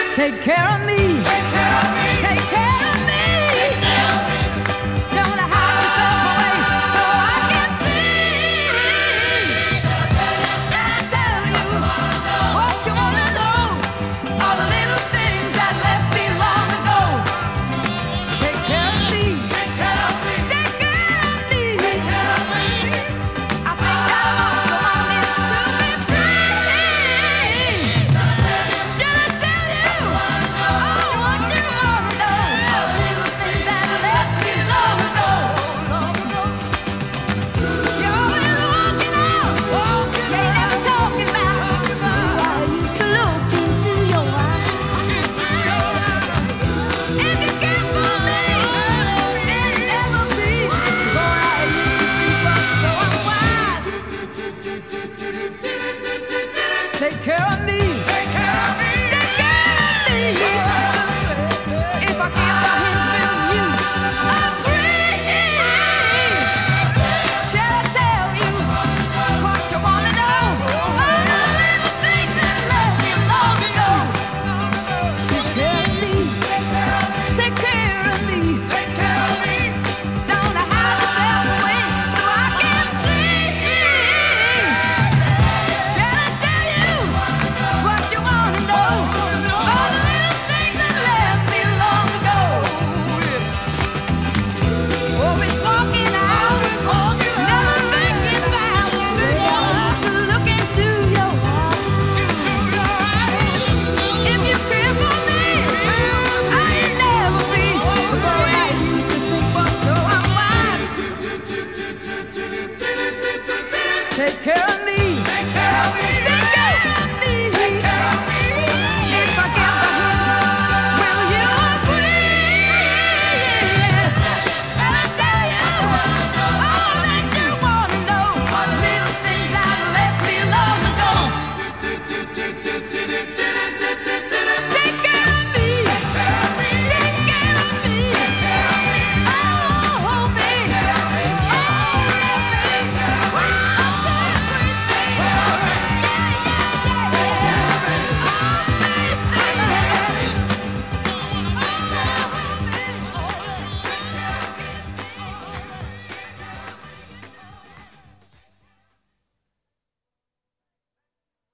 Take care of me. Take care of me. Take care of me. Take care of me. Don't hide yourself away so I can see. I tell you what you wanna know. All the little things that left me long ago. Take care of me. Take care of me. Take care of me. Take care of me. I think I want this to be free. Should I tell you? Oh, what you wanna know? All the little things that left me long ago. You're always walking out. You ain't never talking about who I used to look into your eyes. If you care for me, then never be. Boy, I used to think but so unwise. Take care of me.